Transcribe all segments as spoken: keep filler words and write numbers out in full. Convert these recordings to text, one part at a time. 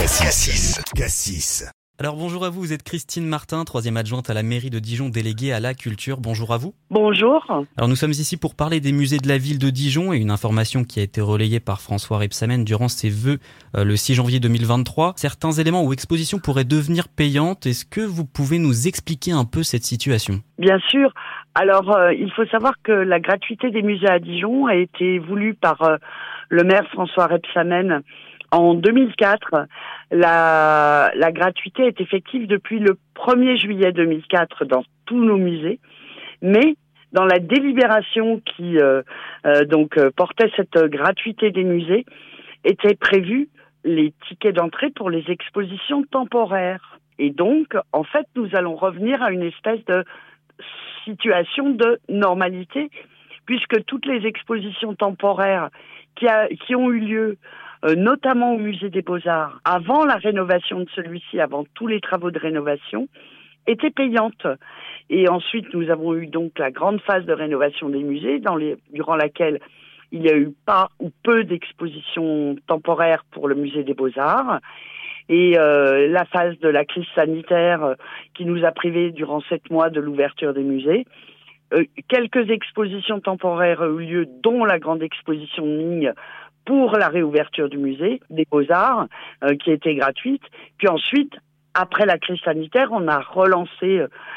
Cassis. Cassis. Alors bonjour à vous, vous êtes Christine Martin, troisième adjointe à la mairie de Dijon, déléguée à la culture. Bonjour à vous. Bonjour. Alors nous sommes ici pour parler des musées de la ville de Dijon et une information qui a été relayée par François Rebsamen durant ses vœux euh, le six janvier deux mille vingt-trois. Certains éléments ou expositions pourraient devenir payantes. Est-ce que vous pouvez nous expliquer un peu cette situation ? Bien sûr. Alors euh, il faut savoir que la gratuité des musées à Dijon a été voulue par euh, le maire François Rebsamen en deux mille quatre. La, la gratuité est effective depuis le premier juillet deux mille quatre dans tous nos musées, mais dans la délibération qui euh, euh, donc euh, portait cette gratuité des musées, étaient prévus les tickets d'entrée pour les expositions temporaires. Et donc, en fait, nous allons revenir à une espèce de situation de normalité, puisque toutes les expositions temporaires qui, a, qui ont eu lieu Euh, notamment au musée des Beaux-Arts, avant la rénovation de celui-ci, avant tous les travaux de rénovation, étaient payantes. Et ensuite, nous avons eu donc la grande phase de rénovation des musées, dans les, durant laquelle il y a eu pas ou peu d'expositions temporaires pour le musée des Beaux-Arts. Et euh, la phase de la crise sanitaire euh, qui nous a privés durant sept mois de l'ouverture des musées. Euh, quelques expositions temporaires ont eu lieu, dont la grande exposition de ligne pour la réouverture du musée des Beaux-Arts, euh, qui était gratuite. Puis ensuite, après la crise sanitaire, on a relancé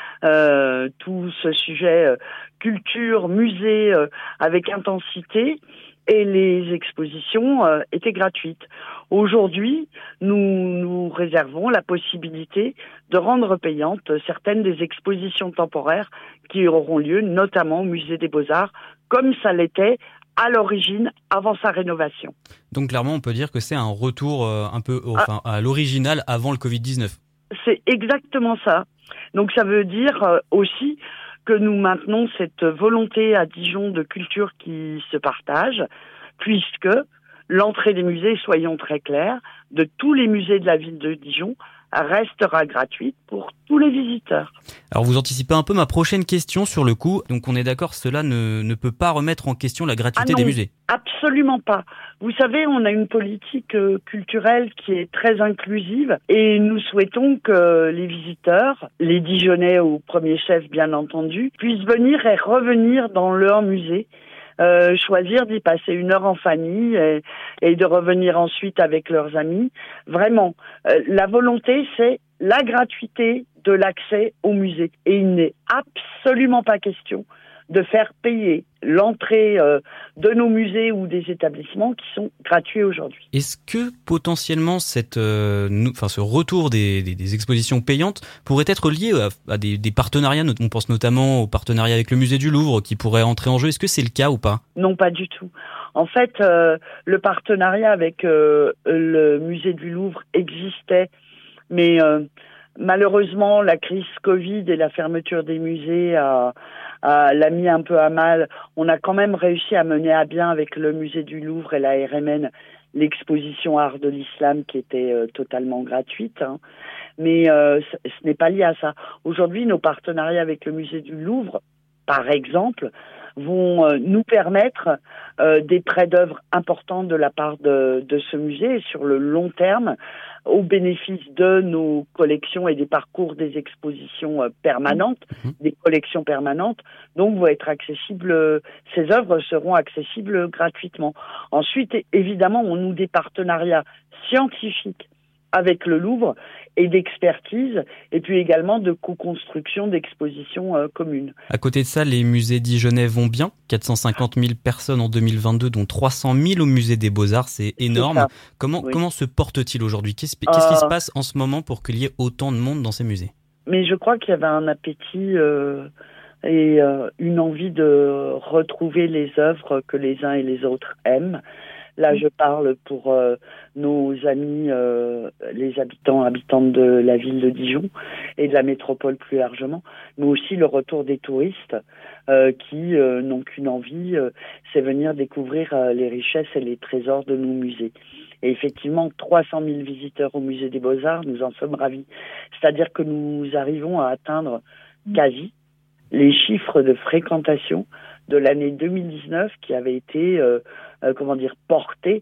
euh, tout ce sujet euh, culture, musée, euh, avec intensité, et les expositions euh, étaient gratuites. Aujourd'hui, nous nous réservons la possibilité de rendre payantes certaines des expositions temporaires qui auront lieu, notamment au musée des Beaux-Arts, comme ça l'était à l'origine, avant sa rénovation. Donc clairement, on peut dire que c'est un retour euh, un peu enfin, à l'original avant le covid dix-neuf. C'est exactement ça. Donc ça veut dire euh, aussi que nous maintenons cette volonté à Dijon de culture qui se partage, puisque l'entrée des musées, soyons très clairs, de tous les musées de la ville de Dijon, restera gratuite pour tous les visiteurs. Alors vous anticipez un peu ma prochaine question sur le coup. Donc on est d'accord, cela ne, ne peut pas remettre en question la gratuité ah non, des musées. Absolument pas. Vous savez, on a une politique euh, culturelle qui est très inclusive et nous souhaitons que les visiteurs, les Dijonnais au premier chef bien entendu, puissent venir et revenir dans leur musée. Euh, choisir d'y passer une heure en famille et, et de revenir ensuite avec leurs amis. Vraiment, euh, la volonté, c'est la gratuité de l'accès au musée. Et il n'est absolument pas question de faire payer l'entrée euh, de nos musées ou des établissements qui sont gratuits aujourd'hui. Est-ce que potentiellement cette, euh, nou, enfin, ce retour des, des, des expositions payantes pourrait être lié à, à des, des partenariats? On pense notamment au partenariat avec le musée du Louvre qui pourrait entrer en jeu. Est-ce que c'est le cas ou pas? Non, pas du tout. En fait, euh, le partenariat avec euh, le musée du Louvre existait, mais euh, malheureusement, la crise Covid et la fermeture des musées a, a, l'a mis un peu à mal. On a quand même réussi à mener à bien avec le musée du Louvre et la R M N l'exposition Art de l'Islam qui était euh, totalement gratuite. Hein. Mais euh, ce, ce n'est pas lié à ça. Aujourd'hui, nos partenariats avec le musée du Louvre, par exemple, vont euh, nous permettre euh, des prêts d'œuvres importants de la part de, de ce musée et sur le long terme, au bénéfice de nos collections et des parcours des expositions euh, permanentes, mmh. des collections permanentes, donc vont être accessibles, euh, ces œuvres seront accessibles gratuitement. Ensuite, évidemment, on noue des partenariats scientifiques avec le Louvre et d'expertise, et puis également de co-construction d'expositions euh, communes. À côté de ça, les musées dijonnais vont bien. quatre cent cinquante mille personnes en deux mille vingt-deux, dont trois cent mille au musée des Beaux-Arts, c'est énorme. C'est comment, oui. comment se porte-t-il aujourd'hui ? Qu'est-ce, qu'est-ce qui euh... se passe en ce moment pour qu'il y ait autant de monde dans ces musées ? Mais je crois qu'il y avait un appétit euh, et euh, une envie de retrouver les œuvres que les uns et les autres aiment. Là, je parle pour euh, nos amis, euh, les habitants, habitantes de la ville de Dijon et de la métropole plus largement, mais aussi le retour des touristes euh, qui euh, n'ont qu'une envie, euh, c'est venir découvrir euh, les richesses et les trésors de nos musées. Et effectivement, trois cent mille visiteurs au musée des Beaux-Arts, nous en sommes ravis. C'est-à-dire que nous arrivons à atteindre quasi les chiffres de fréquentation de l'année deux mille dix-neuf qui avait été, euh, euh, comment dire, portés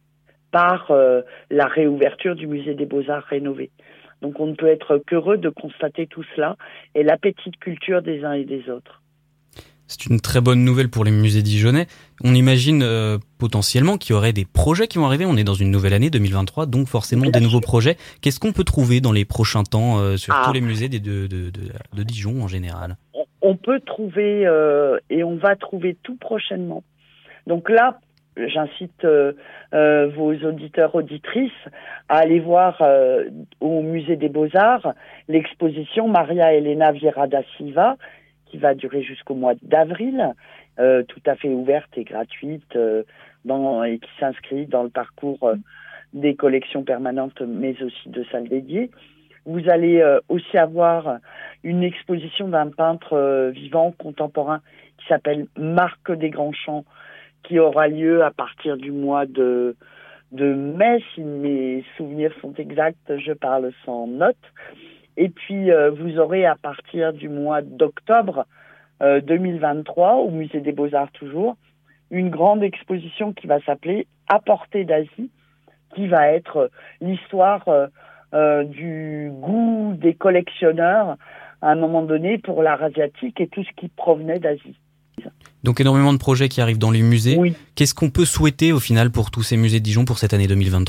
par euh, la réouverture du musée des Beaux-Arts rénové. Donc on ne peut être qu'heureux de constater tout cela et l'appétit de culture des uns et des autres. C'est une très bonne nouvelle pour les musées dijonnais. On imagine euh, potentiellement qu'il y aurait des projets qui vont arriver. On est dans une nouvelle année deux mille vingt-trois, donc forcément Bien des sûr. nouveaux projets. Qu'est-ce qu'on peut trouver dans les prochains temps euh, sur ah. tous les musées de, de, de, de, de Dijon en général ? On peut trouver, euh, et on va trouver tout prochainement. Donc là, j'incite euh, euh, vos auditeurs, auditrices à aller voir euh, au musée des Beaux-Arts l'exposition Maria Elena Vieira da Silva, qui va durer jusqu'au mois d'avril, euh, tout à fait ouverte et gratuite, euh, dans, et qui s'inscrit dans le parcours euh, des collections permanentes, mais aussi de salles dédiées. Vous allez euh, aussi avoir une exposition d'un peintre euh, vivant, contemporain, qui s'appelle Marc Desgrands-Champs, qui aura lieu à partir du mois de, de mai, si mes souvenirs sont exacts, je parle sans note. Et puis, euh, vous aurez à partir du mois d'octobre euh, deux mille vingt-trois, au Musée des Beaux-Arts toujours, une grande exposition qui va s'appeler « À portée d'Asie », qui va être l'histoire euh, euh, du goût des collectionneurs à un moment donné pour l'art asiatique et tout ce qui provenait d'Asie. Donc énormément de projets qui arrivent dans les musées. Oui. Qu'est-ce qu'on peut souhaiter au final pour tous ces musées de Dijon pour cette année deux mille vingt-trois ?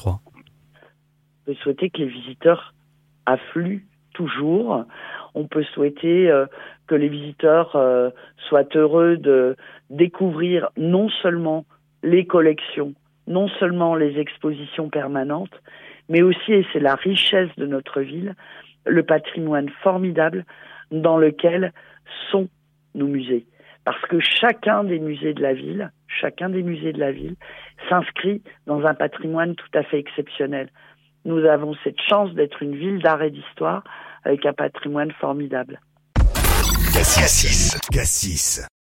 On peut souhaiter que les visiteurs affluent toujours. On peut souhaiter euh, que les visiteurs euh, soient heureux de découvrir non seulement les collections, non seulement les expositions permanentes, mais aussi, et c'est la richesse de notre ville, le patrimoine formidable dans lequel sont nos musées. Parce que chacun des musées de la ville, chacun des musées de la ville s'inscrit dans un patrimoine tout à fait exceptionnel. Nous avons cette chance d'être une ville d'art et d'histoire avec un patrimoine formidable. Cassis. Cassis.